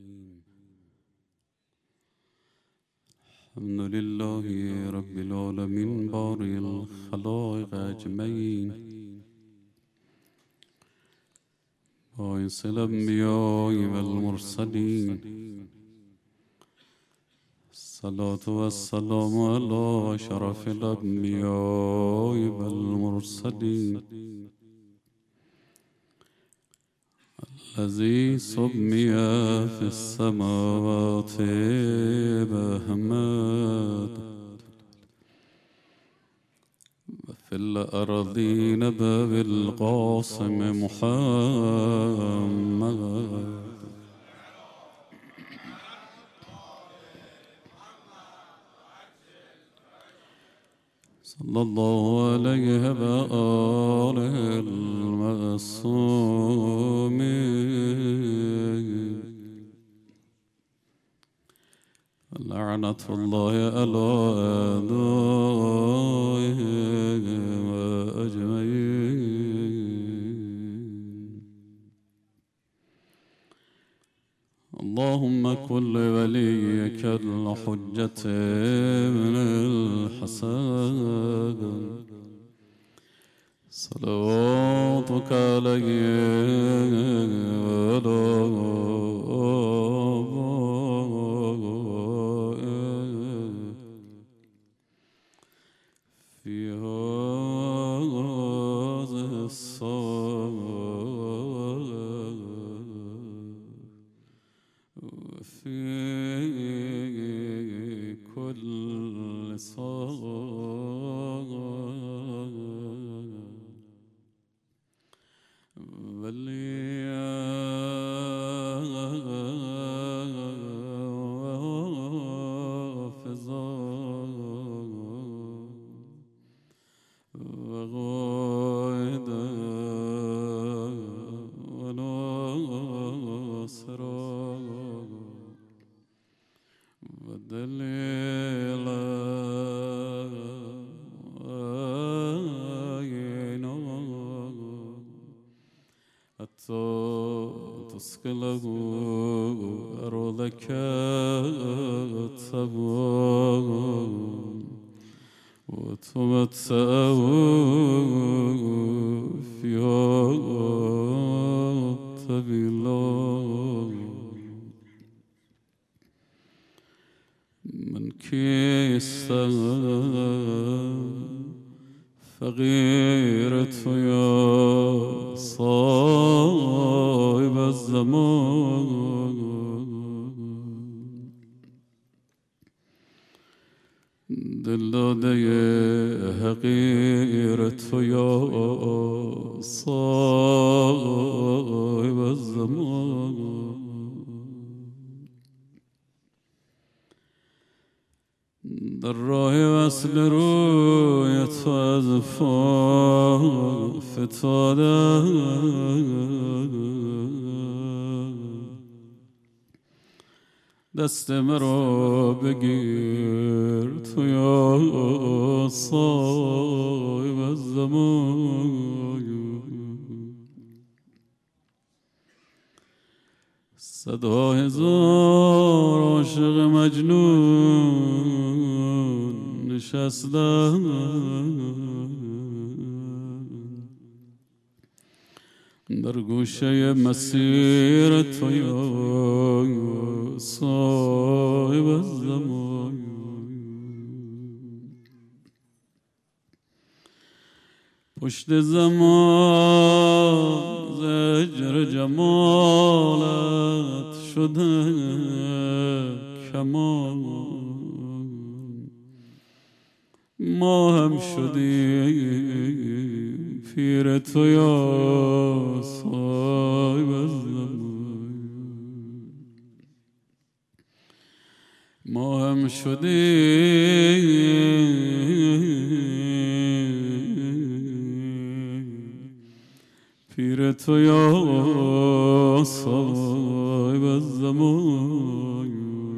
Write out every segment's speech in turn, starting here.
الحمد لله رب العالمين بارئ الخلائق أجمعين باعث الأنبياء والمرسلين الصلاة والسلام على شرف الأنبياء والمرسلين الذي سمي في السماوات بأحمد وفي الأرضين بالقاسم محمد صلى الله عليه وآله المعصومين لعنة الله على أعدائهم أجمعين. اللهم كن لوليك الحجة من الحسن صلواتك عليه وعلى آبائه في هذه الساعة وفي كل ساعة وليا وحافظا وغائدا وناصرا ودليلا وعينا حتى تسكله أرضك التبوى وتمتعه فيها طويلا من كيس فقيرة يا صاحب الزمان دل داده حقیرت یا صاحب الزمان در راه وصل روی تو از فان فتاده دست مرا بگیر تو یا صاحب الزمان صدا هزار عاشق مجنون نشستن در گوشه مسیر تو یا صاحب الزمان پشت زمان زجر جمالت شده کمان ما هم شدیم پیر تو یا صاحب الزمان ما هم شدیم پیر تو یا صاحب الزمان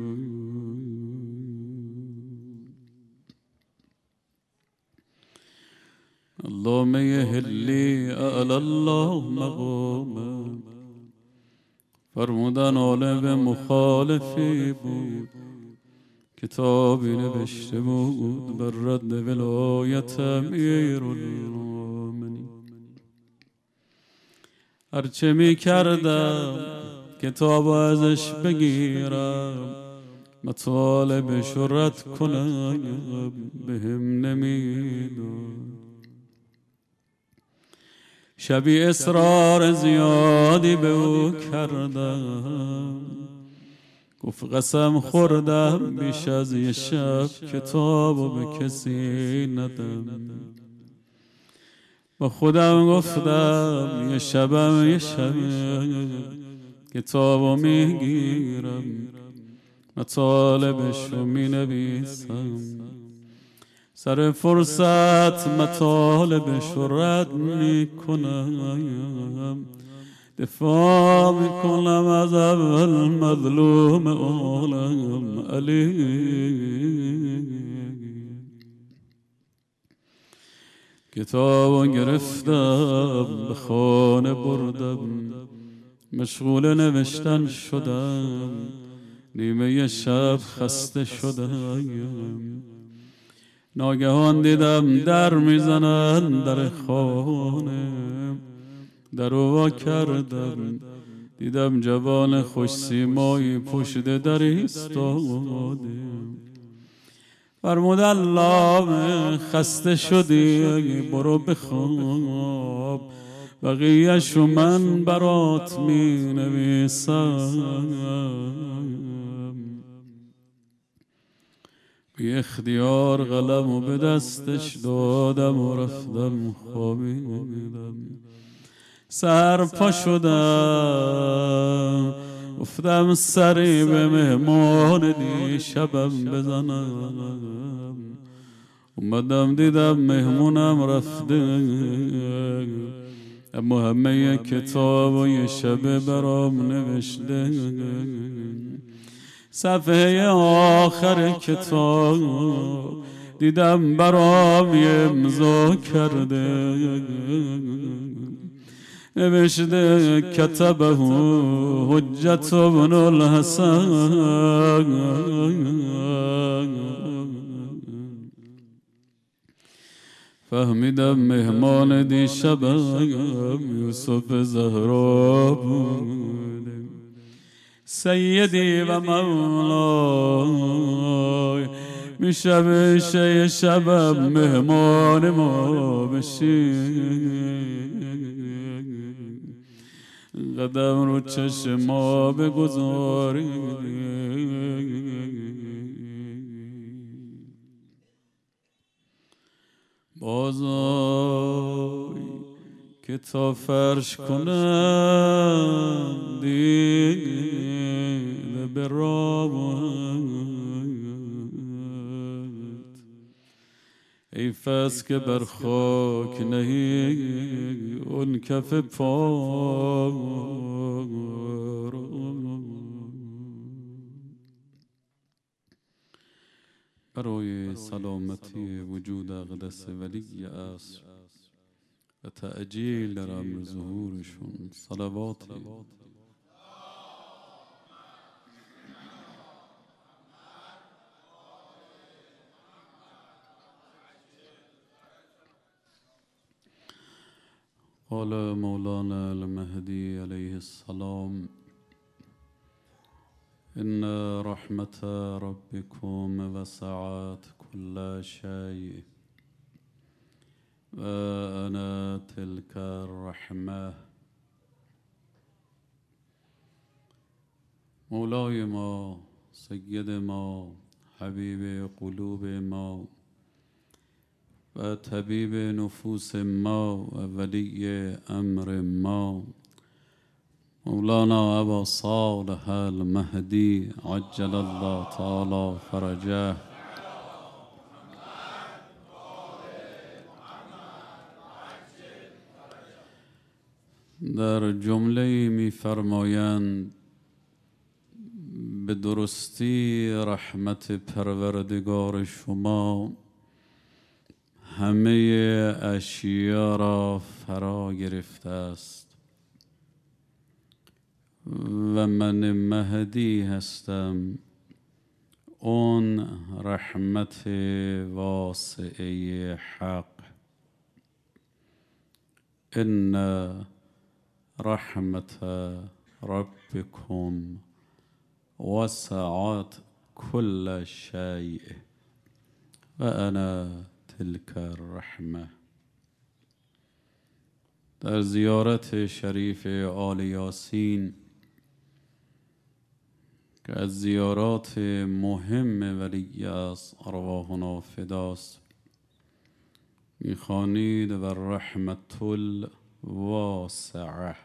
اللهم يهلي أعلى الله مقاما فرمودن عالم مخالفی بود، کتابی نوشته بود بر رد ولایت امیرالمومنین. هرچه می کردم کتاب ازش بگیرم، مطالبش رد کنم بهم نمیداد. شبی اصرار زیادی به او کردم، گفت قسم خوردم بیش از یه شب کتابو به کسی ندم. با خودم گفتم یه شب کتابو میگیرم، مطالبشو مینویسم، سر فرصت مطالبشو رد میکنم، دفاع میکنم از اول مظلوم عالم علی. کتابو گرفتم به خانه بردم، مشغول نوشتن شدم، نیمه شب خسته شدم. ناگهان دیدم در میزنن در خانه، در وا کردم، دیدم جوان خوش سیمایی پشت در ایستاده. فرمود علامه خسته شدی برو بخواب، بقیه‌شو من برات می نویسم. بی اختیار قلمو به دستش دادم و رفتم خوابیدم. سر پا شدم گفتم سری به مهمان دیشبم بزنم. اومدم دیدم مهمونم رفته، اما همه کتاب و یه شبه برام نوشته. صفحه آخر کتاب دیدم برام یه امضا کرده، نوشته کتبه حجت ابن الحسن. فهمیدم مهمان دیشبم یوسف زهرا بود. سیدی و مولای میشه یه شبم مهمان ما بشی، قدم رو چشم ما بگذاری. بازای که تا فرش کنم دیده به رابط، حیف است که بر خاک نهی اون کف پا رو. برای سلامتی وجود اقدس ولی عصر و تعجیل در امر ظهورشون صلواتی قال مولانا المهدي عليه السلام: إن رحمة ربكم وسعت كل شيء وأنا تلك الرحمة. مولای ما، سید ما، حبیب قلوب ما و طبیب نفوس ما و ولی امر ما، مولانا ابا صالح المهدی عجل الله تعالی فرجه، در جمله می فرمایند به درستی رحمت پروردگار شما همه اشیا را فرا گرفته است و من مهدی هستم، اون رحمت واسعه حق. ان رحمت ربکم وسعت كل شيء و انا تلك الرحمه. در زیارت شریف آل یاسین که از زیارات مهم ولی از ارواحنا فداست، میخوانید و رحمت الواسعه.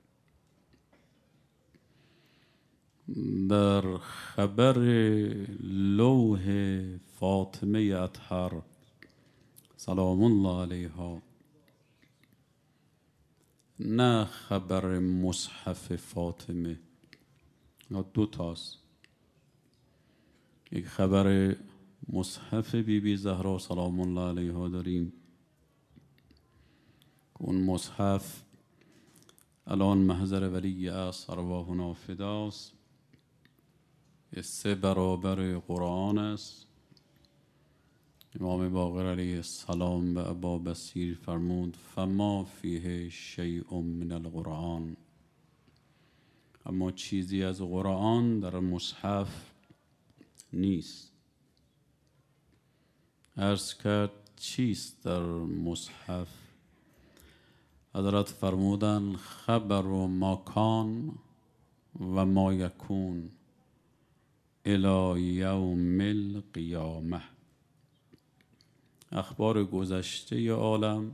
در خبر لوح فاطمه اطهر سلام الله علیها، نه خبر مصحف فاطمه، دو تاست. یک خبر مصحف بی زهرا سلام الله علیها داریم، اون مصحف الان محضر ولی از ارواحنا فداست، 3 برابر قرآن است. امام باقر علیه السلام به ابا بصیر فرمود فما فیه شیء من القرآن، اما چیزی از قرآن در مصحف نیست. عرض کرد چیست در مصحف؟ حضرت فرمودن خبر ما کان و ما یکون الی یوم القیامه. اخبار گذشته عالم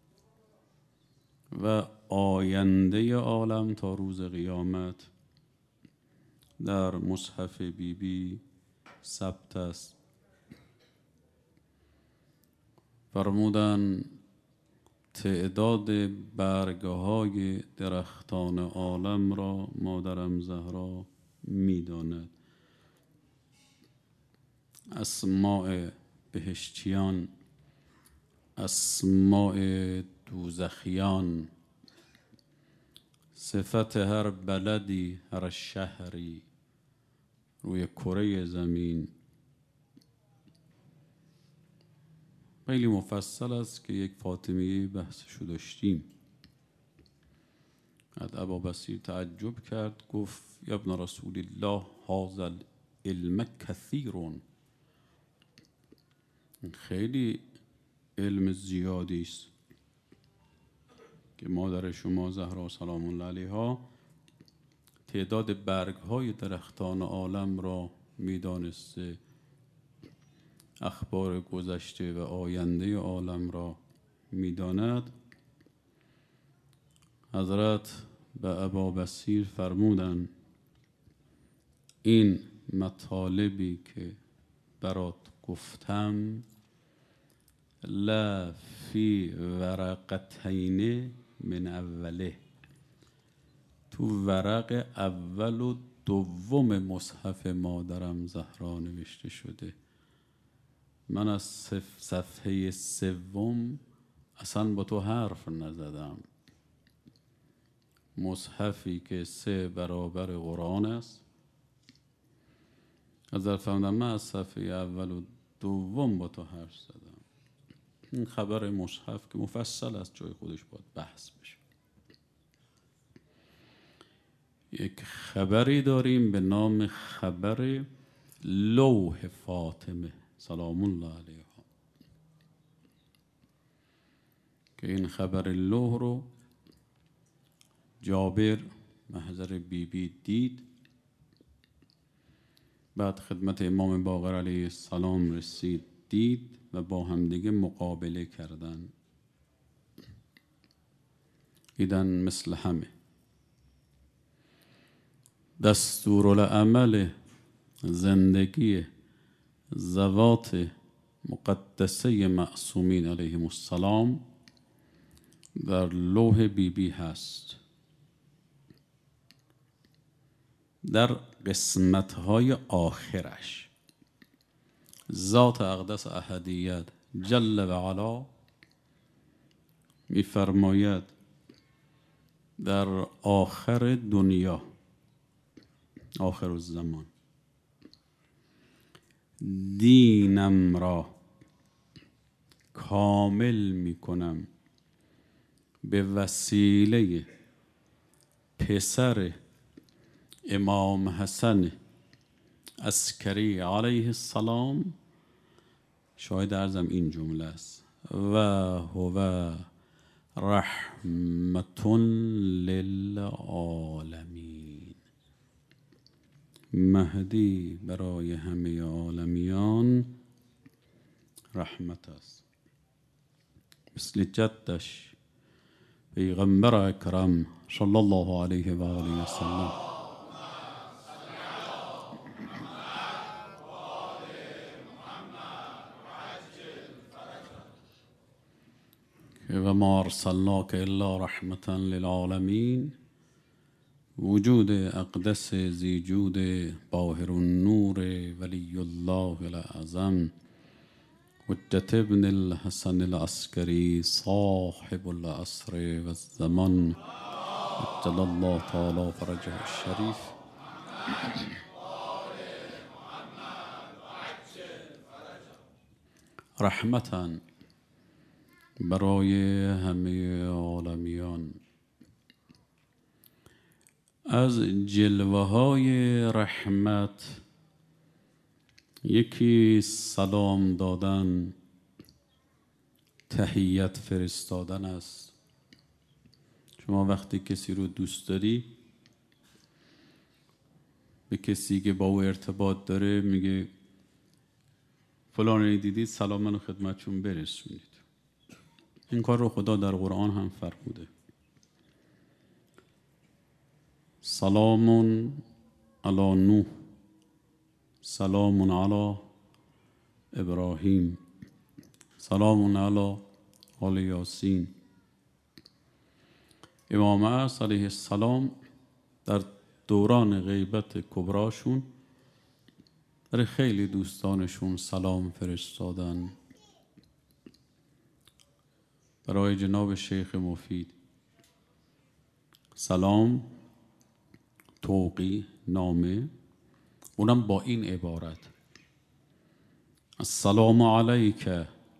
و آینده عالم تا روز قیامت در مصحف بی ثبت است. فرمودن تعداد برگهای درختان عالم را مادرم زهرا میداند. اسماء بهشتیان، اسماء دوزخیان، صفت هر بلدی، هر شهری روی کره زمین خیلی مفصل است که یک فاطمیه بحثشو داشتیم. ابا بصیر تعجب کرد، گفت یا ابن رسول الله هذا العلم کثیرون، خیلی علم زیادی است که مادر شما زهرا سلام الله علیها تعداد برگهای درختان عالم را میدانسته، اخبار گذشته و آینده عالم را میداند. حضرت به ابا بصیر فرمودند این مطالبی که برات گفتم لا فی ورقتین من اوله، تو ورق اول و دوم مصحف مادرم زهرا نوشته شده. من از صفحه 3 اصلا با تو حرف نزدم. مصحفی که 3 برابر قرآن است. از فرمودم من از صفحه اول و دوم با تو حرف زدم. این خبر مصحف که مفصل است، جای خودش باید بحث بشه. یک خبری داریم به نام خبر لوح فاطمه سلام الله علیها که این خبر لوح رو جابر محضر بی دید، بعد خدمت امام باقر علیه السلام رسید، دید و با همدیگه مقابله کردن. دیدن مثل همه. دستورالعمل زندگی ذوات مقدسه معصومین علیهم السلام در لوح بی هست. در قسمت‌های آخرش ذات اقدس احدیت جل و علا می‌فرماید در آخر دنیا آخر الزمان. دینم را کامل میکنم به وسیله پسر امام حسن عسکری علیه السلام. شاید ارزم این جمله است: و هو رحمت للعالمین. مهدی برای همه عالمیان رحمت است، مثل جدش پیغمبر اکرم صلی الله علیه و آله و سلم. و ما ارسلناک الا رحمتا للعالمین. وجود اقدس ذی جود باهر النور ولی الله الاعظم حجت ابن الحسن العسکری صاحب العصر و الزمان عجل الله تعالی فرجه الشریف. رحمتاً برای همه عالمیان. از جلوه های رحمت یکی سلام دادن، تحیت فرستادن است. شما وقتی کسی رو دوست داری، به کسی که با او ارتباط داره میگه فلانی دیدید سلام منو خدمتشون برسونید. این کار رو خدا در قرآن هم فرموده: سلام علی نوح، سلام علی ابراهیم، سلام علی آل یاسین. امام عصر علیه السلام در دوران غیبت کبراشون برای خیلی دوستانشون سلام فرستادن. برای جناب شیخ مفید سلام توقیع نامه، اونم با این عبارت: السلام علیک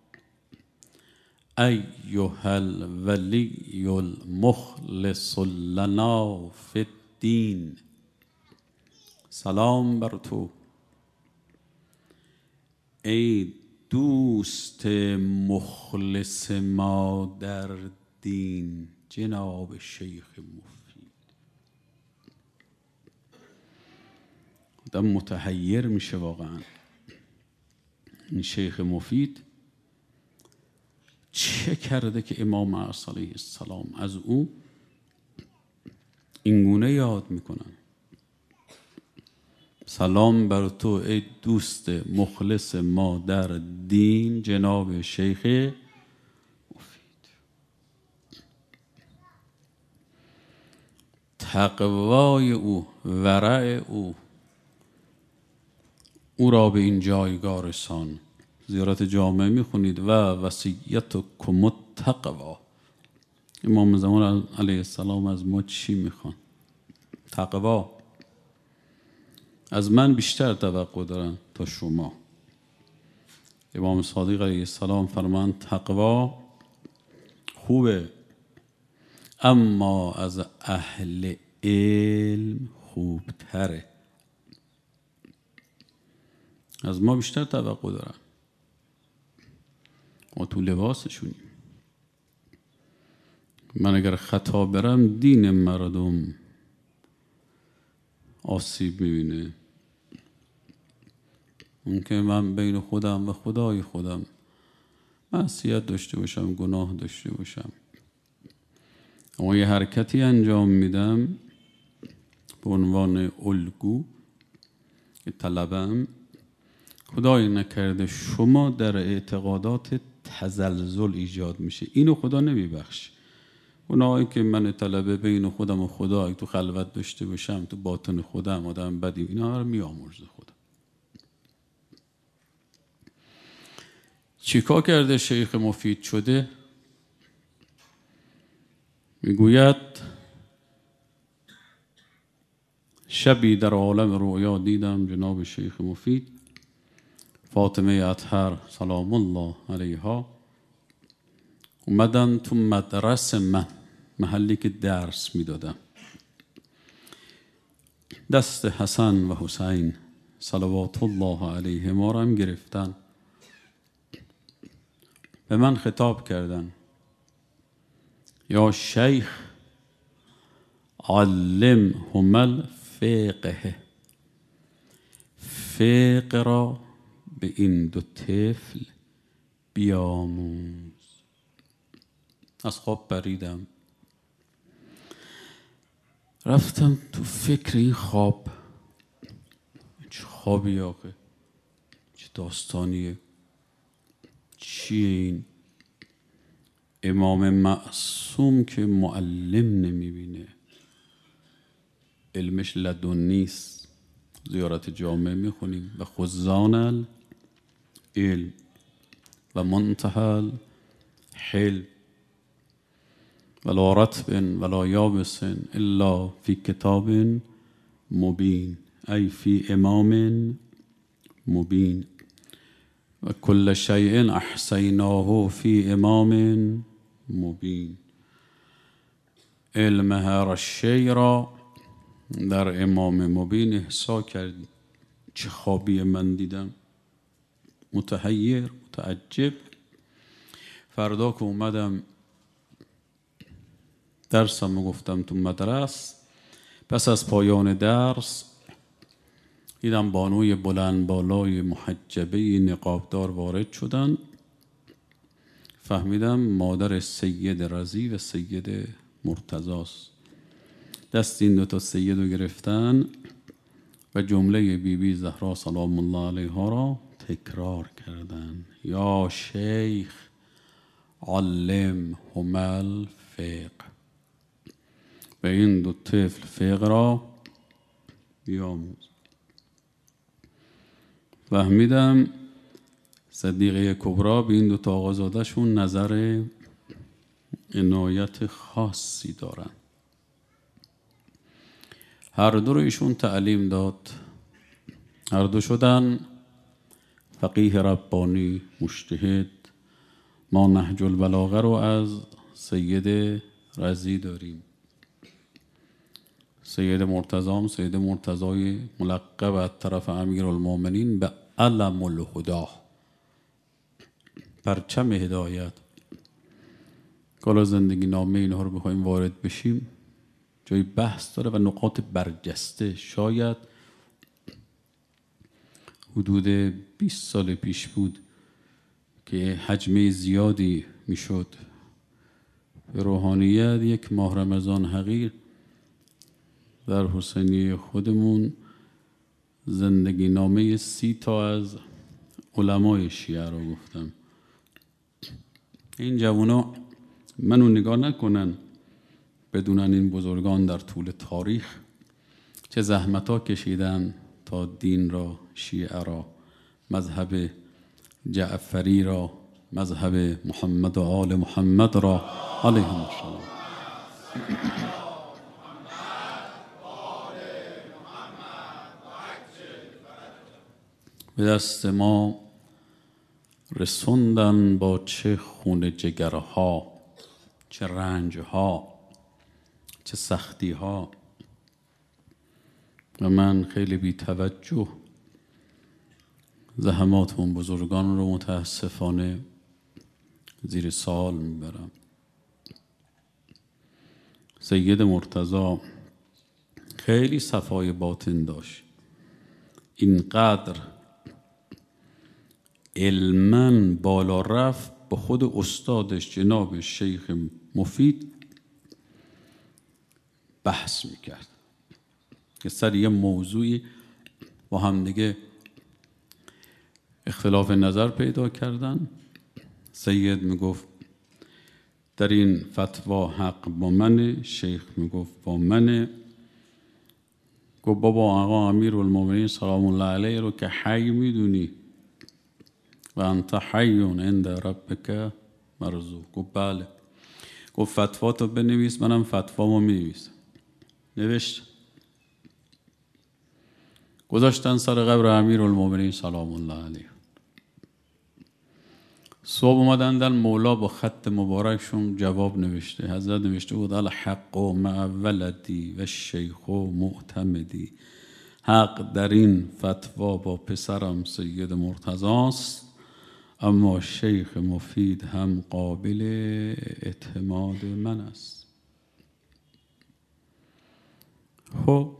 ایها الولی المخلص لنا فی الدین. سلام بر تو ای دوست مخلص ما در دین، جناب شیخ مفید. آدم متحیر میشه واقعا. این شیخ مفید چه کرده که امام عصر علیه السلام از او اینگونه یاد میکنن؟ سلام بر تو ای دوست مخلص ما در دین، جناب شیخ مفید. تقوای او، ورع او را به این جایگاه رسان. زیارت جامعه میخونید: و وصیتکم التقوا. امام زمان علیه السلام از ما چی میخوان؟ تقوا. از من بیشتر توقع دارن تا شما. امام صادق علیه السلام فرمان تقوا خوبه، اما از اهل علم خوبتره. از ما بیشتر توقع دارن. ما تو لباسشونیم. من اگر خطا برم دین مردم آسیب میبینه. اون که من بین خودم و خدای خودم معصیت داشته باشم، گناه داشته باشم، اما یه حرکتی انجام میدم به عنوان الگو که طلبم، خدای نکرده شما در اعتقادات تزلزل ایجاد میشه. اینو خدا نمیبخش. اونایی که من طلبه بین خودم و خدا تو خلوت داشته باشم، تو باطن خودم آدم بدی، اینا رو میامرزه خدا. چیکار کرده شیخ مفید شده؟ میگوید شبی در عالم رویا دیدم جناب شیخ مفید فاطمه اطهر سلام الله علیها اومدن تو مدرسه من، محلی که درس میدادم. دست حسن و حسین صلوات الله علیهما را هم گرفتن، به من خطاب کردن یا شیخ علمهم الفقه، فقه را به این دو طفل بیاموز. از خواب پریدم، رفتم تو فکر این خواب. چه خوابی آخه؟ چه داستانیه؟ چیه این؟ امام معصوم که معلم نمیبینه، علمش لدنیست. زیارت جامع میخونیم و خزان العلم و منتهى الحلم ولا رطب ولا یابس الا فی کتاب مبین، ای فی امام مبین و کل شیء احصیناه فی امام مبین. علم هر شیء را در امام مبین احصا کردی. چه خوابی من دیدم، متحیر متعجب. فردا که اومدم درسم گفتم تو مدرسه، پس از پایان درس دیدم بانوی بلند بالای محجبه نقابدار وارد شدن. فهمیدم مادر سید رضی و سید مرتضاست. دست این دوتا سید رو گرفتن و جمله بیبی زهرا سلام الله علیها را تکرار کردن. یا شیخ علمهم الفقه، به این دو طفل فقه را بیاموز. فهمیدم صدیقه کبرا به این دو تا آقازاده شون نظر عنایت خاصی دارن. هر دو رو ایشون تعلیم داد، هر دو شدن فقیه ربانی مجتهد. ما نهج البلاغه رو از سید رضی داریم. سید مرتضام سید مرتضای ملقب از طرف امیرالمومنین به علم الهدا، پرچم هدایت. کالا زندگی نامه اینها رو بخوایم وارد بشیم جای بحث داره و نقاط برجسته. شاید حدود 20 سال پیش بود که حجمه زیادی میشد به روحانیت. یک ماه رمضان حقیر در حسینیه خودمون زندگی نامه 30 تا از علمای شیعه رو گفتم. این جوانا منو نگاه نکنن بدونن این بزرگان در طول تاریخ چه زحمت‌ها کشیدن تا دین را، شیعه را، مذهب جعفری را، مذهب محمد و آل محمد را علیهم السلام به دست ما رسوندن. با چه خون جگرها، چه رنجها، چه سختیها. و من خیلی بی توجه زحمات اون بزرگان رو متاسفانه زیر سوال میبرم. سید مرتضی خیلی صفای باطن داشت، اینقدر علماً بالا رفت با خود استادش جناب شیخ مفید بحث میکرد که سر یه موضوعی با هم دیگه اختلاف نظر پیدا کردن. سید میگفت در این فتوا حق با منه، شیخ میگفت با منه. گفت بابا آقا امیرالمومنین سلام الله علیه رو که حی میدونی و انت حی عند ربک مرزوق. گفت بله. گفت فتوا تو بنویس، منم فتوامو مینویسم. نوشت. گذاشتن سر قبر امیرالمومنین سلام الله علیه. صبح اومدن در مولا با خط مبارکشون جواب نوشته. حضرت نوشته بود الحق مع ولدی و شیخ معتمدی. حق در این فتوا با پسرم سید مرتضاست، اما شیخ مفید هم قابل اعتماد من است. خب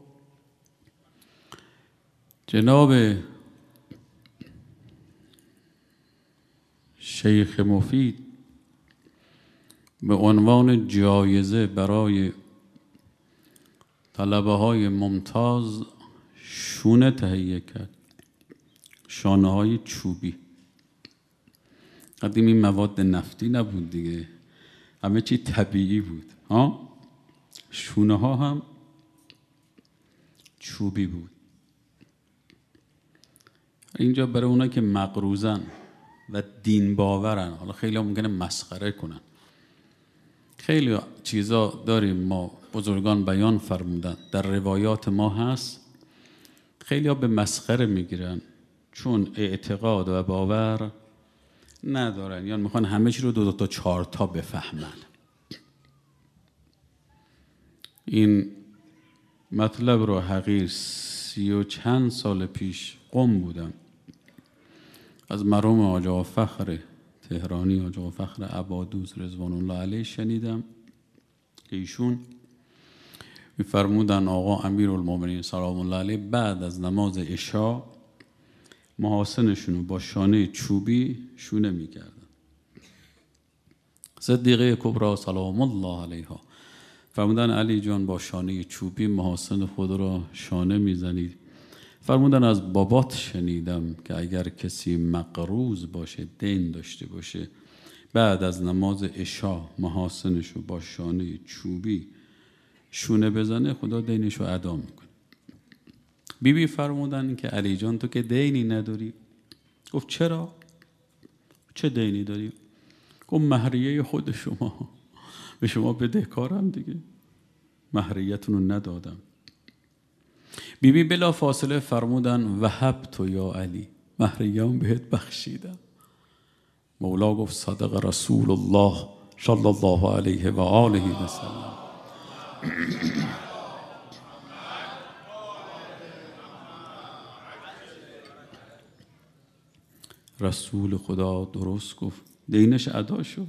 جناب شیخ مفید به عنوان جایزه برای طلبه های ممتاز شونه تهیه کرد، شانه های چوبی. قدیم این مواد نفتی نبود دیگه، همه چی طبیعی بود. شونه ها هم چوبی بود. اینجا برای اونا که مقروزن و دین باورن، حالا خیلی ها ممکنه مسخره کنن، خیلی چیزا داریم ما بزرگان بیان فرمودن در روایات ما هست، خیلی ها به مسخره میگیرن چون اعتقاد و باور ندارن، یا میخوان همه چی رو 2 تا 4 تا بفهمن. این مطلب رو حقیر 30 و چند سال پیش قم بودم، از مرحوم حاج آقا فخر تهرانی، حاج آقا فخر عبادوس رضوان الله علیه شنیدم که ایشون میفرمودن آقا امیرالمومنین سلام الله علیه بعد از نماز عشا محاسنشون رو با شانه چوبی شونه میکردن. صدیقه کبرا سلام الله علیها فرمودن علی جان با شانه چوبی محاسن خود را شانه میزنید. فرمودن از بابات شنیدم که اگر کسی مقروض باشه، دین داشته باشه، بعد از نماز عشا محاسنش رو با شانه چوبی شونه بزنه خدا دینش رو ادا میکنه. بیبی فرمودن که علی جان تو که دینی نداری. گفت چرا؟ چه دینی داری؟ گفت مهریه خود شما، به شما بدهکارم دیگه، مهریتون رو ندادم. بیبی بلا فاصله فرمودن وهبت یا علی، مهریه‌ام بهت بخشیدم. مولا گفت صدق رسول الله صلی الله علیه و آله و سلم. رسول خدا درست گفت، دینش ادا شد.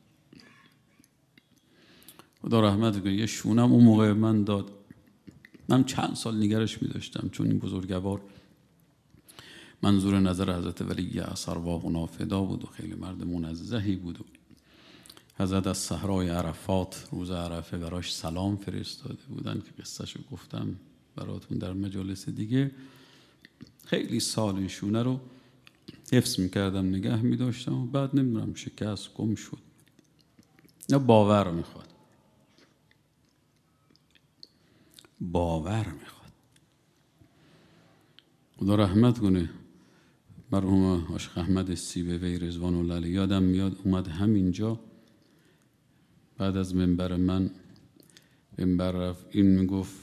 خدا رحمت کنه. یه شونم اون موقع من داد، من چند سال نگرش می داشتم، چون این بزرگوار منظور نظر حضرت ولی ارواح نافدا بود و خیلی مرد منزهی بود و حضرت از صحرای عرفات روز عرفه براش سلام فرستاده بودن که قصهشو گفتم براتون در مجالس دیگه. خیلی سال این شونه رو حفظ میکردم، نگه میداشتم و بعد نمیدونم شکست، گم شد. نه باور میخواد، باور میخواد. خدا رحمت کنه مرحوم عاشق احمد سیبوی رضوان الله علیه، یادم میاد اومد همینجا بعد از منبر من منبر رفت، این میگفت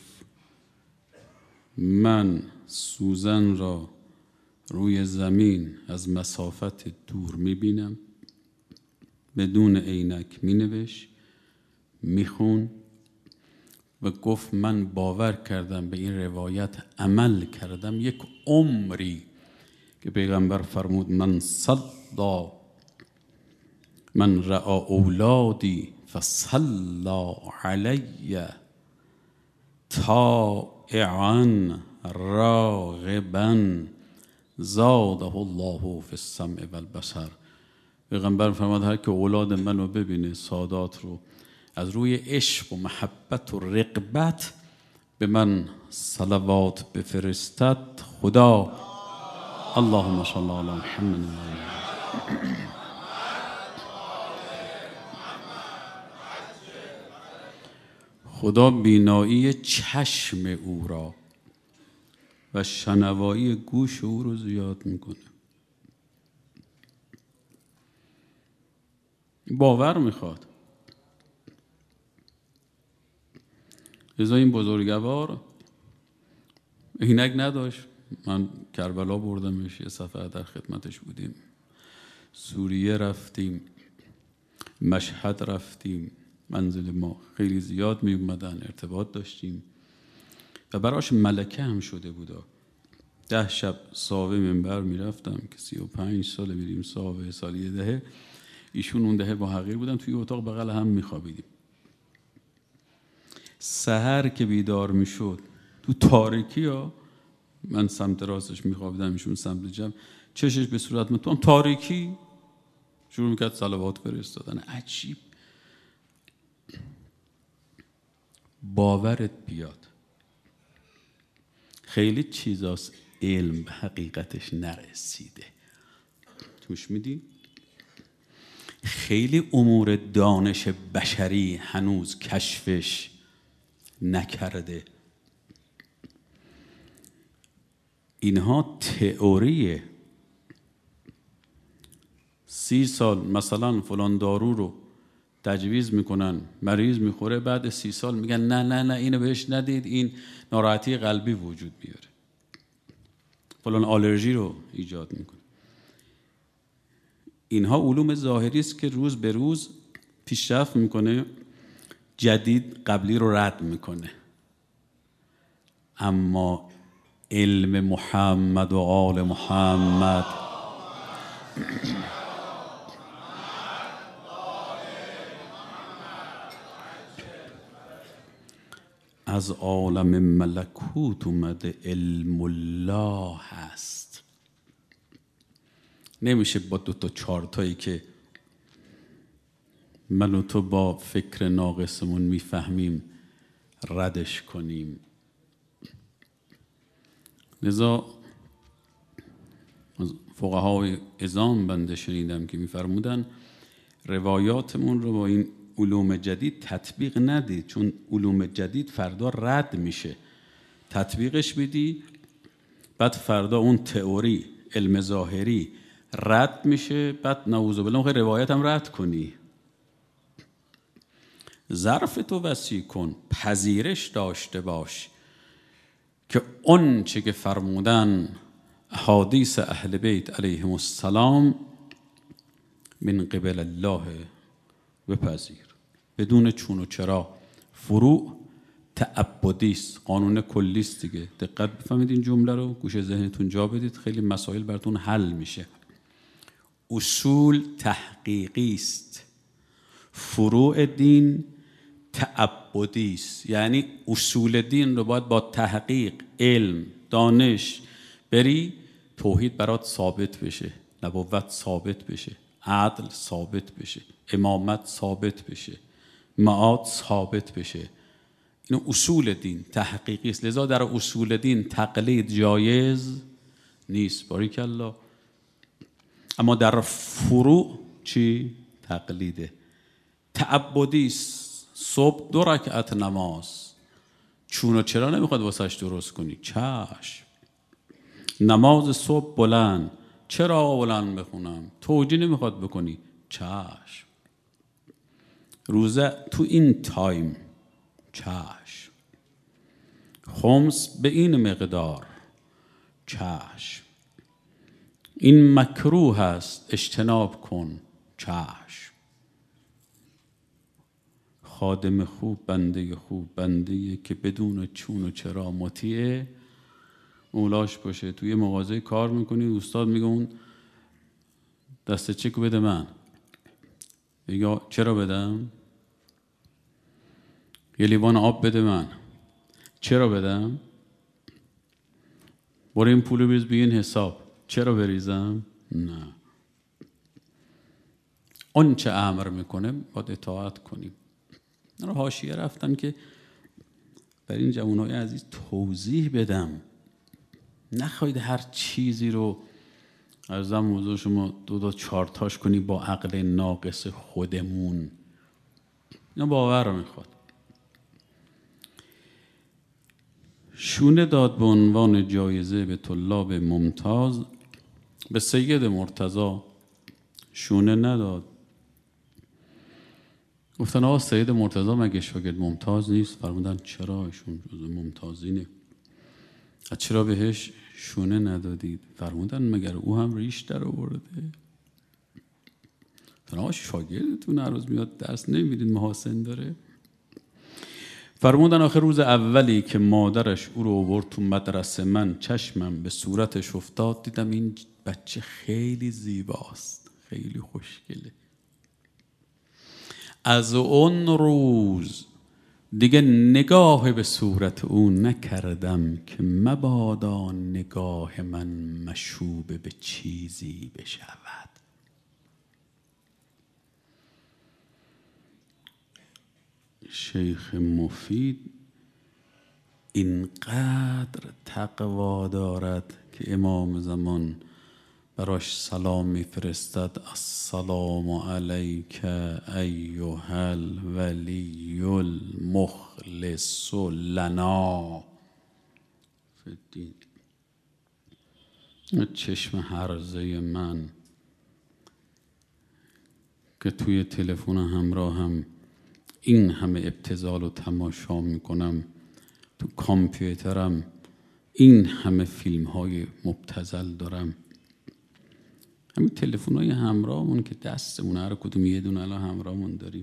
من سوزن را روی زمین از مسافت دور میبینم، بدون عینک مینوشت، میخون و گفت من باور کردم به این روایت، عمل کردم 1 عمری که پیغمبر فرمود من صلا من رعا اولادی فصلا علی طائعا راغبا زاده الله فی السمع والبصر. پیغمبر فرمود هر که اولاد منو ببینه، سادات رو، از روی عشق و محبت و رغبت به من صلوات بفرستد، خدا اللهم صل علی محمد. خدا بینایی چشم او را و شنوایی گوش او رو زیاد میکنه. باور میخواد. لذا این بزرگوار عینک نداشت، من کربلا بردمش، یه صفحه در خدمتش بودیم، سوریه رفتیم، مشهد رفتیم، منزل ما خیلی زیاد می اومدن، ارتباط داشتیم و براش ملکه هم شده بودا. 10 شب ساوه منبر میرفتم که 35 سال میریم ساوه، سال یه دهه ایشون اون دهه با حقیر بودن، توی اتاق بغل هم میخوابیدیم. سحر که بیدار میشد تو تاریکی ها، من سمت راستش میخوابیدم ایشون سمت چپ، چشش به صورت من تو هم تاریکی شروع میکرد صلوات فرستادن. عجیب، باورت بیاد خیلی چیزاست علم به حقیقتش نرسیده. توش میدی؟ خیلی امور دانش بشری هنوز کشفش نکرده. اینها تئوریه. 30 سال مثلا فلان دارو رو تجویز میکنن، مریض میخوره، بعد 30 سال میگن نه نه نه اینو بهش ندید، این ناراحتی قلبی وجود بیاره، فلان آلرژی رو ایجاد میکنه. اینها علوم ظاهری است که روز به روز پیشرفت میکنه، جدید قبلی رو رد میکنه. اما علم محمد و آل محمد از عالم ملکوت اومده، علم الله هست. نمیشه با 2 تا 4 تایی که من و تو با فکر ناقصمون میفهمیم ردش کنیم. لذا از فقهای عظام بنده شنیدم که میفرمودن روایاتمون رو با این علوم جدید تطبیق ندید، چون علوم جدید فردا رد میشه. تطبیقش بدی، بعد فردا اون تئوری علم ظاهری رد میشه، بعد نعوذ بالله موقع روایت هم رد کنی. ظرف تو وسیع کن، پذیرش داشته باش که اون چه که فرمودن احادیث اهل بیت علیهم السلام من قبل الله بپذیر، بدون چون و چرا. فروع تعبدی است، قانون کلی است دیگه. دقت بفهمید این جمله رو، گوش ذهنتون جا بدید، خیلی مسائل براتون حل میشه. اصول تحقیقی است، فروع دین تعبدی است. یعنی اصول دین رو باید با تحقیق، علم، دانش بری، توحید برات ثابت بشه، نبوت ثابت بشه، عدل ثابت بشه، امامت ثابت بشه، معاد ثابت بشه. این اصول دین تحقیقی است. لذا در اصول دین تقلید جایز نیست، باریکالله. اما در فروع چی؟ تقلیده، تعبدی است. صبح 2 رکعت نماز، چون و چرا نمیخواد واسش درست کنی، چشم. نماز صبح بلند، چرا بلند بخونم، توجیه نمیخواد بکنی، چشم. روزه تو این تایم، چشم. خمس به این مقدار، چشم. این مکروه است، اجتناب کن، چشم. خادم خوب، بنده خوب، بنده‌ای که بدون چون و چرا مطیع مولاش باشه. توی مغازه کار میکنی، استاد میگه اون دسته چکو بده من، میگه چرا بدم؟ یه لیوان آب بده من، چرا بدم؟ برو این پولو بریز به این حساب، چرا بریزم؟ نه. اون چه امر میکنه باید اطاعت کنیم. من حاشیه رفتم که بر این جوانای عزیز توضیح بدم، نخواهید هر چیزی رو عرضم موضوع شما 2 تا 4 تاش کنی با عقل ناقص خودمون. اینا باور میخواد. شونه داد به عنوان جایزه به طلاب ممتاز، به سید مرتضی شونه نداد. گفتن آقا سید مرتضی مگه شاگرد ممتاز نیست؟ فرمودن چرا، ایشون جزو ممتازینه. چرا بهش شونه ندادید؟ فرمودن مگر او هم ریش در آورده؟ فرمودن شاگردتون هر روز میاد درس نمیدید محاسن داره؟ فرمودن آخر روز اولی که مادرش او رو آورد تو مدرسه، من چشمم به صورتش افتاد، دیدم این بچه خیلی زیباست، خیلی خوشگله. از اون روز دیگه نگاه به صورت او نکردم که مبادا نگاه من مشوب به چیزی بشود. شیخ مفید اینقدر تقوا دارد که امام زمان براش سلام میفرستد: السلام علیک ایها الولی المخلص لنا فی الدین. چشم هرزه من که توی تلفن همراهم این همه ابتذال و تماشا میکنم، تو کامپیوترم این همه فیلم های مبتذل دارم، همین تلفن های همراهمون که دستمون هر کدوم یه دونه الان همراهمون داریم.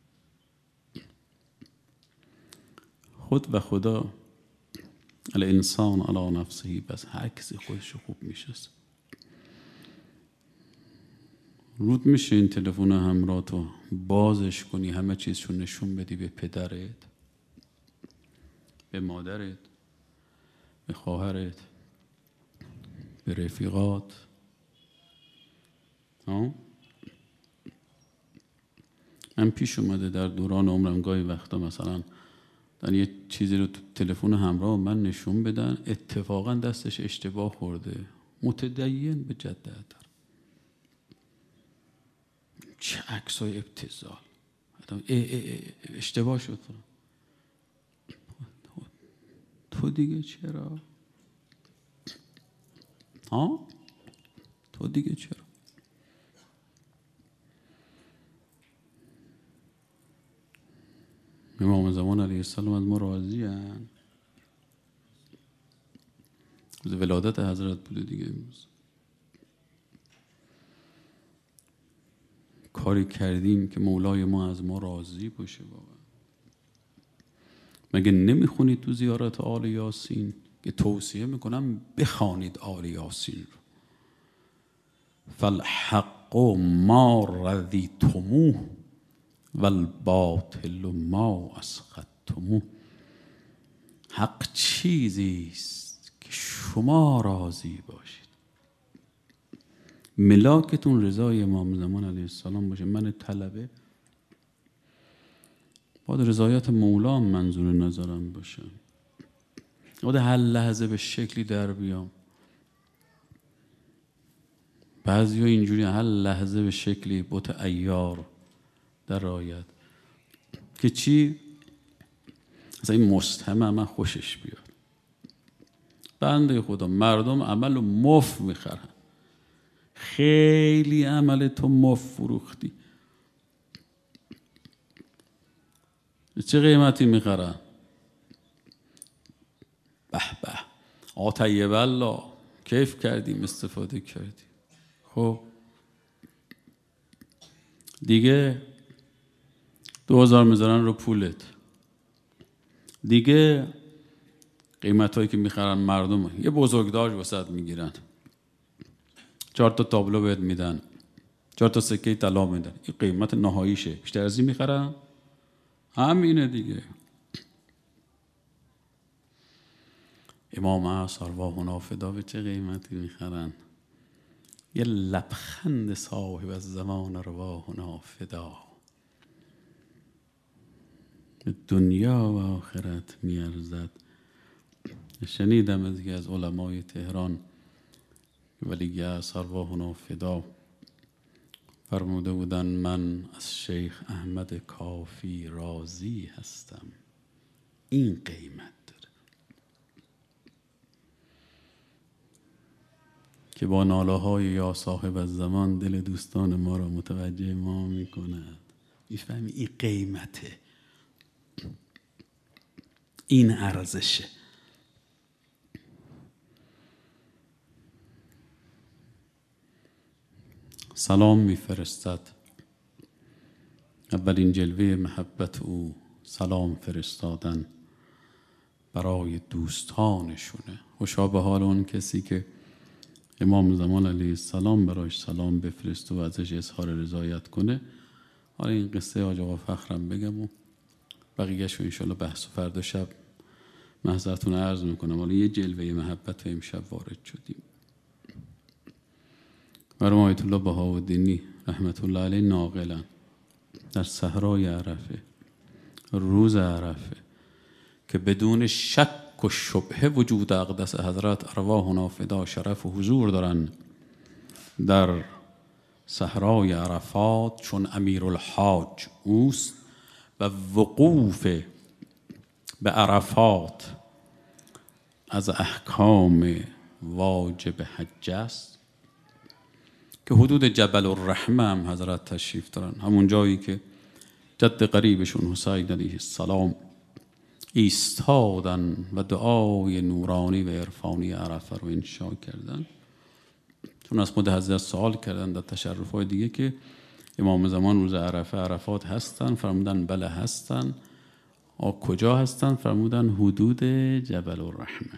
خود و خدا الانسان علی نفسه، بس هر کسی خودشو خوب میشناسه. رود میشه این تلفن همراه تو بازش کنی، همه چیزشو نشون بدی به پدرت، به مادرت، به خواهرت، به رفیقات. من پیش اومده در دوران عمرم گاهی وقتا مثلا در یه چیزی رو تو تلفن همراه من نشون بدن، اتفاقا دستش اشتباه خورده، متدین به جدت، چه عکسای ابتذال، اشتباه شد. تو دیگه چرا؟ تو دیگه چرا؟ امام زمان علیه السلام از ما راضی هن. ولادت حضرت بوده دیگه. امروز کاری کردیم که مولای ما از ما راضی باشه. واقعا مگه نمیخونید تو زیارت آل یاسین که توصیه میکنم بخوانید آل یاسین رو؟ فالحق ما رضیتموه والباطل ما اسخطتموه. حق چیزی است که شما راضی باشید. ملاکتون رضای امام زمان علیه السلام باشه. من طلبه باید رضایت مولا منظور نظرم باشه. باید هر لحظه به شکلی در بیام. بعضی ها اینجوری هر لحظه به شکلی بت عیار در آید که چی؟ اصلا این مستمع من خوشش بیاد. بنده خدا مردم عمل رو مف میخرن. خیلی عمل تو مف فروختی. چه قیمتی میخرن؟ به به طیب الله، کیف کردیم، استفاده کردیم. خب دیگه 2000 میذارن رو پولت. دیگه قیمت هایی که میخرن مردم، یه بزرگداشت وسط میگیرن، 4 تا تابلو بهت میدن، 4 تا سکه طلا میدن، این قیمت نهاییشه. بیشتر از این میخرن؟ همینه دیگه. امام عصر ارواحنا فدا به چه قیمتی میخرن؟ یه لبخند صاحب از زمان ارواحنا فدا. دنیا و آخرت میارزد. شنیدم از یکی از علمای تهران ولی عصر ارواحنا فدا فرموده بودن من از شیخ احمد کافی راضی هستم. این قیمت داره که با ناله های یا صاحب الزمان دل دوستان ما را متوجه ما میکند. میفهمی این قیمته، این ارزشه. سلام میفرستد. اولین جلوه محبت او سلام فرستادن برای دوستانشونه. خوشا به حال اون کسی که امام زمان علیه السلام برایش سلام بفرست و ازش اظهار رضایت کنه. حالا این قصه حاج آقا فخرم بگم و بقیه‌شو انشالله بحث و فردا شب محضرتون عرض میکنم. حالا یه جلوه محبت و امشب وارد شدیم. مرحوم آیت الله بهاءالدینی رحمت الله علیه ناقلن در صحرای عرفه، روز عرفه، که بدون شک و شبهه وجود اقدس حضرت ارواحنا فدا شرف و حضور دارن در صحرای عرفات، چون امیرالحاج اوست و وقوف به عرفات از احکام واجب حج است، که حدود جبل الرحمه هم حضرت تشریف دارن، همون جایی که جد قریبشون حسین علیه السلام ایستادن و دعای نورانی و عرفانی عرفه رو انشا کردن. چون از خود حضرت سوال کردن در تشرفات دیگه که امام زمان روز عرفه عرفات هستن؟ فرمودن بله هستن. کجا هستن؟ فرمودن حدود جبل الرحمه.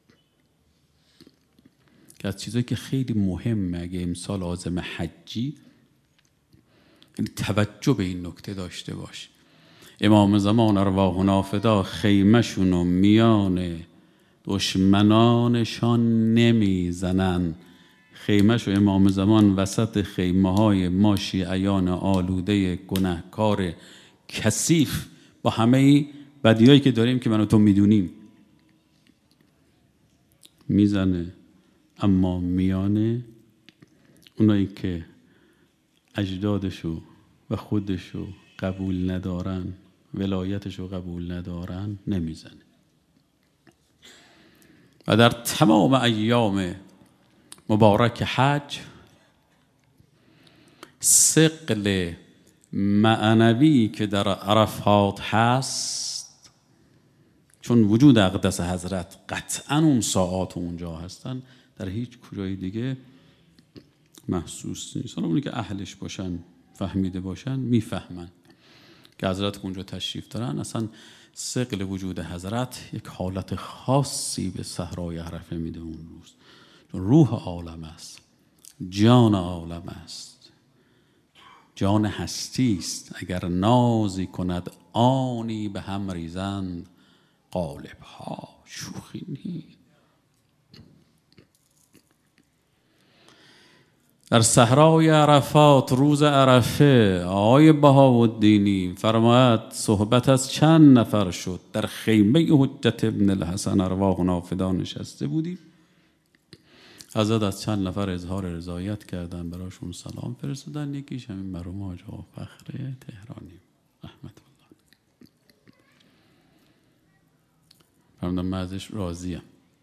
که از چیزایی که خیلی مهمه اگه امسال عازم حجی توجه به این نکته داشته باش. امام زمان ارواحنا فدا خیمه‌شون رو میان دشمنانشان نمیزنن. خیمه‌شو امام زمان وسط خیمه‌های ما شیعیان آلوده گناهکار کثیف با همه بدیایی که داریم که من و تو میدونیم میزنه، اما میانه اونایی که اجدادشو و خودشو قبول ندارن، ولایتشو قبول ندارن، نمیزنه. و در تمام ایام مبارک حج ثقل معنوی که در عرفات هست، چون وجود اقدس حضرت قطعا اون ساعات اونجا هستن، در هیچ کجای دیگه محسوس نیست. حالا اونی که اهلش باشن فهمیده باشن میفهمن که حضرت اونجا تشریف دارن. اصلا ثقل وجود حضرت یک حالت خاصی به صحرای عرفه میده اون روز. چون روح عالم است، جان عالم است، جان هستی است. اگر نازی کند آنی به هم ریزند قالب ها. شوخی نیست. در صحرای عرفات روز عرفه آقای بهاءالدینی فرماید صحبت از چند نفر شد. در خیمه حجت ابن الحسن ارواحنا فدا نشسته بودیم. حضرت از چند نفر اظهار رضایت کردن، براشون سلام فرستادن. یکیش همین مرحوم حاج آقا فخر تهرانی رحمت الله. فرمودن من ازش راضیم،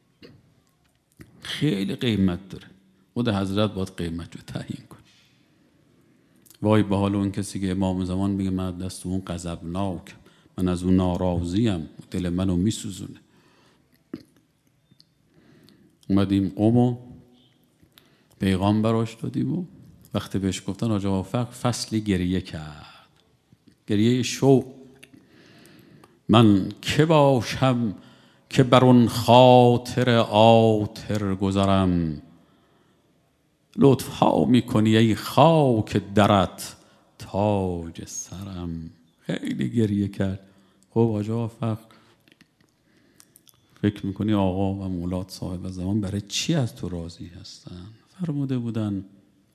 خیلی قیمت داره، خود حضرت باید قیمت رو تعیین کنه. وای به حال اون کسی که امام زمان میگه من دست اون غضبناک، من از اون ناراضیم، دل منو میسوزونه. اومدیم قومو پیغام براش دادیم و وقتی بهش گفتن حاج آقا فخر فصلی گریه کرد، گریه شوق. من که باشم که بر اون خاطر عاطر گذرم، لطف ها میکنی ای خاک درت تاج سرم. خیلی گریه کرد. خب حاج آقا فخر فکر میکنی آقا و مولات صاحب زمان برای چی از تو راضی هستن؟ فرموده بودن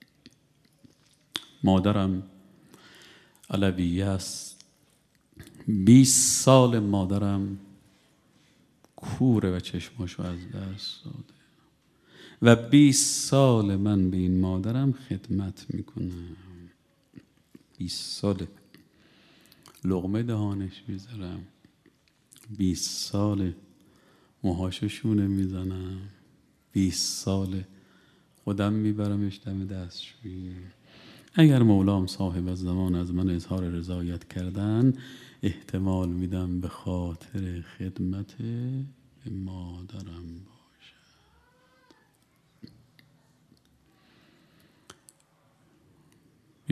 مادرم علویه است، 20 سال مادرم کوره و چشماشو از دست داده و 20 سال من به این مادرم خدمت میکنم. 20 سال لقمه دهانش میذارم، 20 سال موهاشو شونه میزنم، 20 سال خودم میبرمش دم دستشویی. اگر مولام صاحب از زمان از من اظهار رضایت کردن، احتمال میدم به خاطر خدمت به مادرم باشد.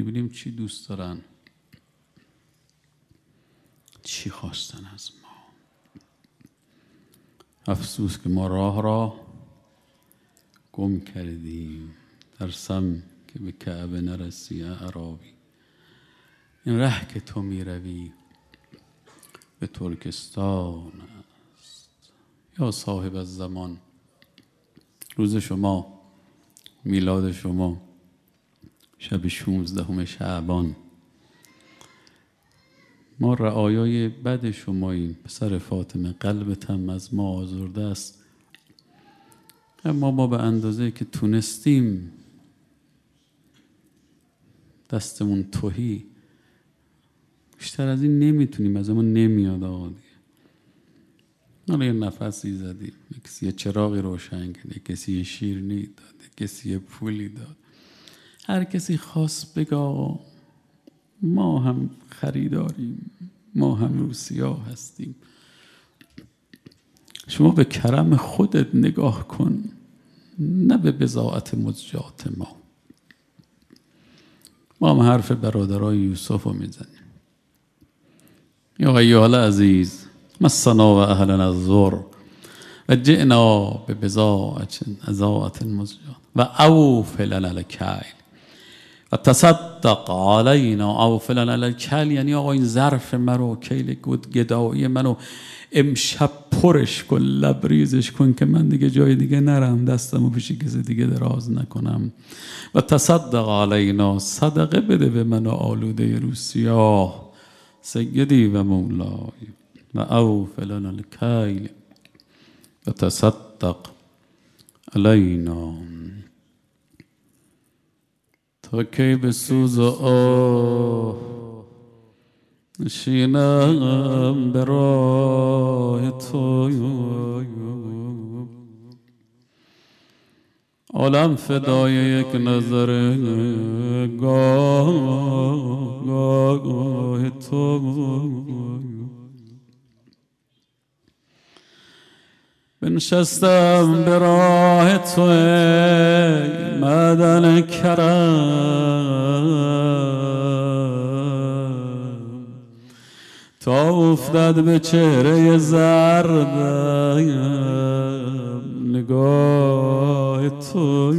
ببینیم چی دوست دارن، چی خواستن از ما. افسوس که ما راه را گم کردیم، ترسم که به کعبه نرسی اعرابی. این ره که تو می روی به ترکستان است. یا صاحب الزمان، روز شما، میلاد شما شب 16 شعبان. ما رعایای بد شماییم پسر فاطمه، قلبت هم از ما آزرده است. اما ما به اندازه که تونستیم دستمون تهی، بیشتر از این نمیتونیم، از ما نمیاد آقا دیگه. حالا یه نفسی زدیم، کسی یه چراغی روشن کرد، کسی یه شیرینی داد، کسی یه پولی داد، هر کسی خواست بگه آقا ما هم خریداریم، ما هم روسیا هستیم. شما به کرم خودت نگاه کن، نه به بضاعت مزجات ما. ما هم حرف برادرای یوسف رو میزنیم. یا ایها العزیز مسنا و اهلنا الضر و جئنا به بضاعت مزجات و اوف لنا الکیل و تصدق علینا. اوف لنا الکیل یعنی آقا این ظرف منو، کیل گدایی منو امشب پرش کن، لبریزش کن که من دیگه جای دیگه نرم، دستمو پیش کسی دیگه دراز نکنم. و تصدق علینا، صدقه بده به من آلوده روسیا سیدی و مولای. و اوف لنا الکیل و تصدق علینا. تا کی به سوز و آه نشینم به راه تو، عالم فدای یک نظر گاه تو. بنشستم به راه تو ای معدن کرم، تا افتد به چهره زردم نگاه تو.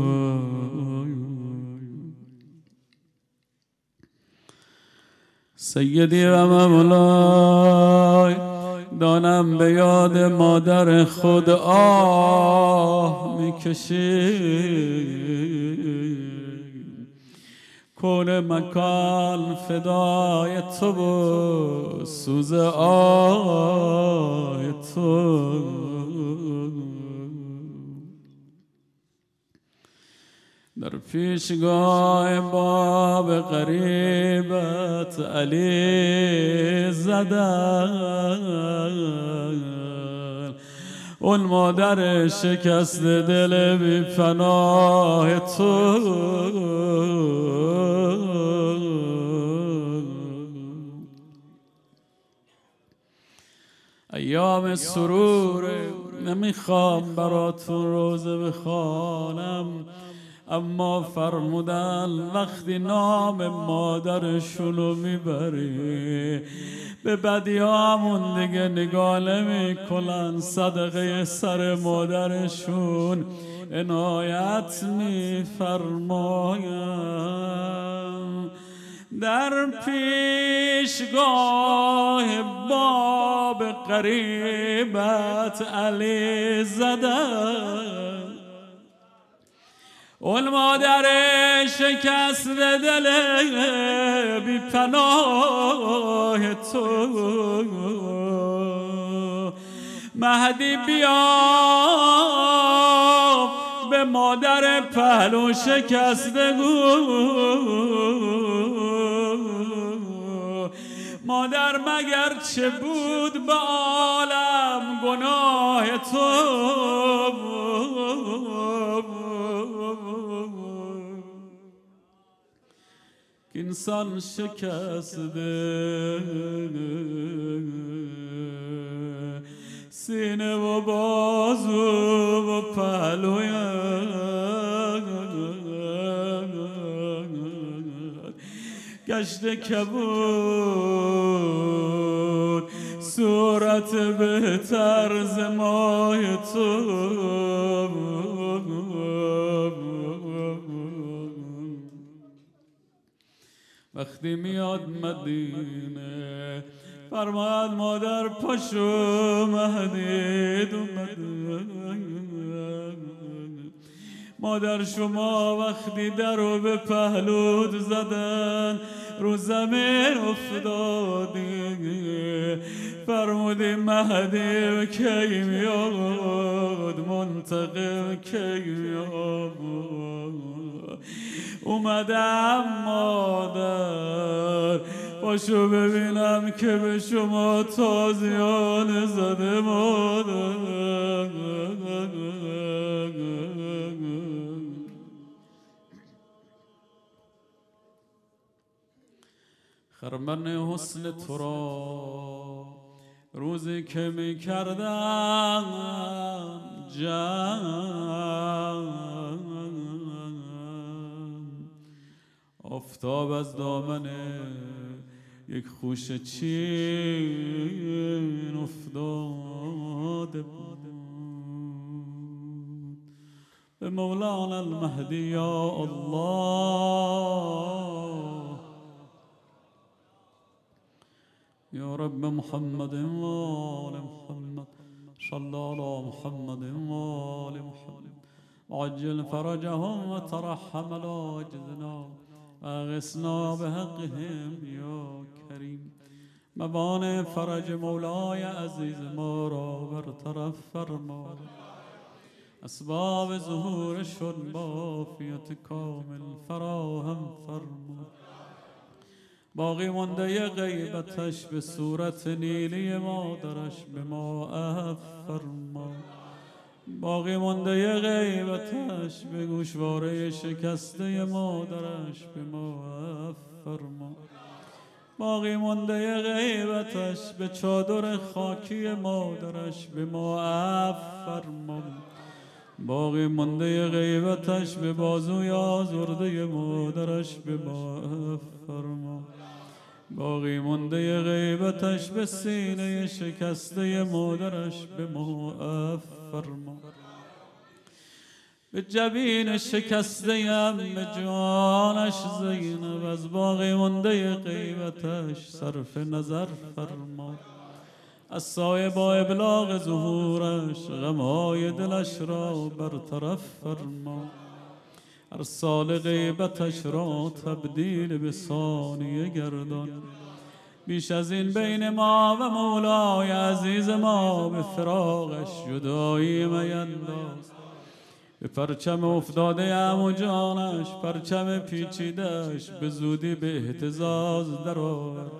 سیدی و مولای، دانم به یاد مادر خود آه میکشی، کون مکان فدای تو و سوز آه تو. در پیشگاه باب غریبت علی زدن، اون مادر شکست دل بی پناه تو. ایام سرور نمیخوام براتون روزه بخوانم، اما فرمودن وقتی نام مادرشونو میبری به بدیامون دیگه نگاه نمی کنن، صدقه سر مادرشون عنایت میفرماین. در پیشگاه باب غریبت علی زدن، اون مادر شکست دل بی پناه تو. مهدی بیا به مادر پهلو شکسته گو، مادر مگر چه بود به عالم گناه تو. انسان شکسته سینه و بازو و پهلوی، گشته کبود صورت به طرز مای تو. وقتی میاد مدینه فرماید مادر پاشو مهدی اومد. مادر شما وقتی درو به پهلود زدن رو زمین افتادی فرمودی مهدی کی میاد منتقم کی میاد. اومدم مادر پاشو ببینم که به شما تازیانه زده مادر. خرمن حسن تو را روزی که می کردم جمع آفتاب از دامن یک خوش چین افتاده بود. به مولانا المهدی یا الله یا رب محمد و آل محمد صلی علی محمد و آل محمد وعجل فرجهم وترحم على اجزنا واغثنا بحقهم یا کریم. موانع فرج مولای عزیز ما را برطرف فرما. اسباب ظهورشون با عافیت کامل فراهم فرما. باقی مانده غیبتش به صورت نیلی مادرش به ما عفو فرما. باقی مانده غیبتش به گوشواره شکسته مادرش به ما عفو فرما. باقی مانده غیبتش به چادر خاکی مادرش به ما عفو فرما. باقی مانده غیبتش به بازوی آزرده مادرش به ما عفو فرما. باقی مانده غیبتش به سینه شکسته مادرش به ما عفو فرما. به جبین شکسته ام جانش زینب از باقی مانده غیبتش صرف نظر فرما. از سایه با ابلاغ ظهورش غمهای دلش را برطرف فرما. هر سال غیبتش را تبدیل به ثانیه گردان. بیش از این بین ما و مولای عزیز ما به فراقش جدایی مینداز. به پرچم افتاده عمو جانش پرچم پیچیدش به زودی به اهتزاز درآور.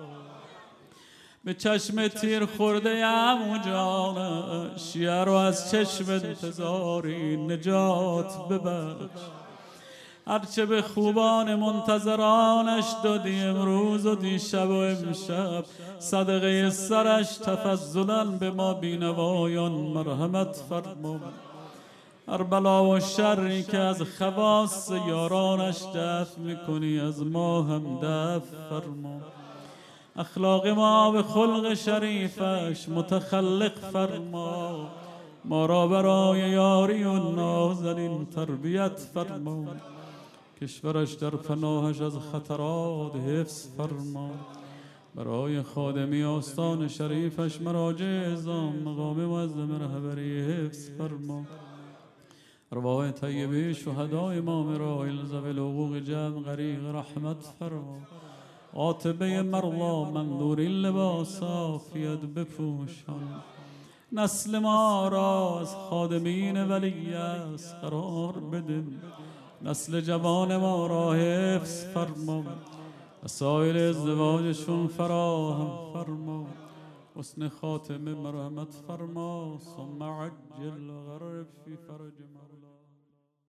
به چشم تیر خورده عمو جانش یه رو از چشم انتظاری نجات ببخش. هرچه به خوبان منتظرانش دادی امروز و دیشب و امشب صدقه سرش تفضلا به ما بینوایان مرحمت فرما. هر بلا و شری که از خواص یارانش دفع میکنی از ما هم دفع فرما. اخلاق ما به خلق شریفش متخلق فرما. ما را برای یاری و نازنین تربیت فرما. کشورش در پناهش از خطرات حفظ فرما. برای خادمی آستان شریفش مراجع اعظام مقام معظم رهبری حفظ فرما. ارواح طیبه شهدای امام رائل ذوی الحقوق جمع غریق رحمت فرما. عاتبه مرضا منظور لباس عافیت بپوشان. نسل ما را از خادمین ولی است قرار بده. نسل جوان ما را حفظ فرما. وسایل ازدواجشون فراهم فرما. حسن خاتمه مرحمت فرما. ثم عجل غرب فی فرج مرض.